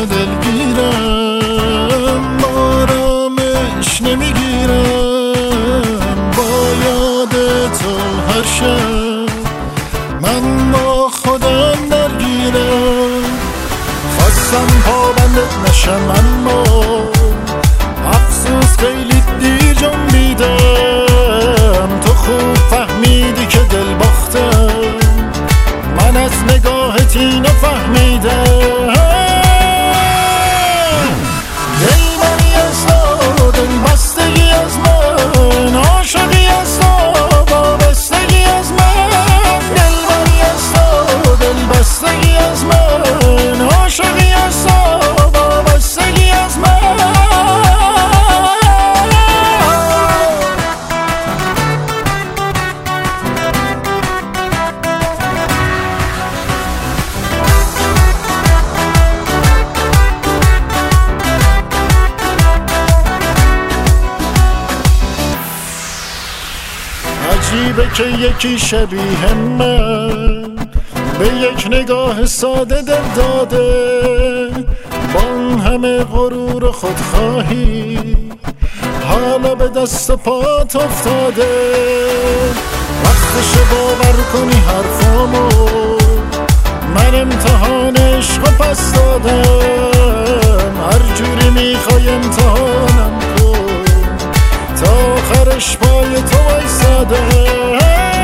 دلگیرم، آرامش نمیگیرم با یاد تو هر شب. من با خودم درگیرم، خواستم پابندت نشم اما افسوس خیلی دیر جنبیدم. تو خوب فهمیدی که دل باختم، من از نگاهت اینو فهمیدم. دل منی از تو، دل بستگی از من، عاشقی از تو، وابستگی از من. دل منی از تو، دل بستگی از من، عاشقی از تو، وابستگی از من. عجیبه که یکی شبیه من به یک نگاه ساده دل داده، با اون همه غرور و خودخواهی حالا به دست و پات افتاده. وقتش باور کنی حرفامو، من امتحان عشق پس دادم. هر جوری میخوای امتحانم کن، تا آخرش پای تو وایسادم.